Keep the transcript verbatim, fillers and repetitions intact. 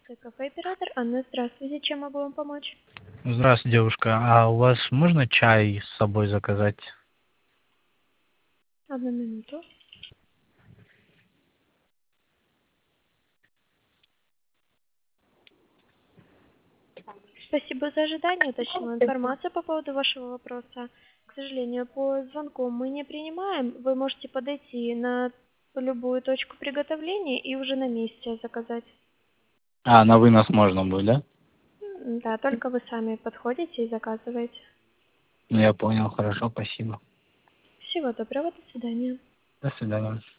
Кафе Оператор. Анна, здравствуйте. Чем могу вам помочь? Здравствуйте, девушка. А у вас можно чай с собой заказать? Одну минуту. Спасибо за ожидание. Уточнила информацию по поводу вашего вопроса. К сожалению, по звонку мы не принимаем. Вы можете подойти на любую точку приготовления и уже на месте заказать. А, на вынос можно будет, да? М, Да, только вы сами подходите и заказываете. Ну, я понял, хорошо, спасибо. Всего доброго, до свидания. До свидания.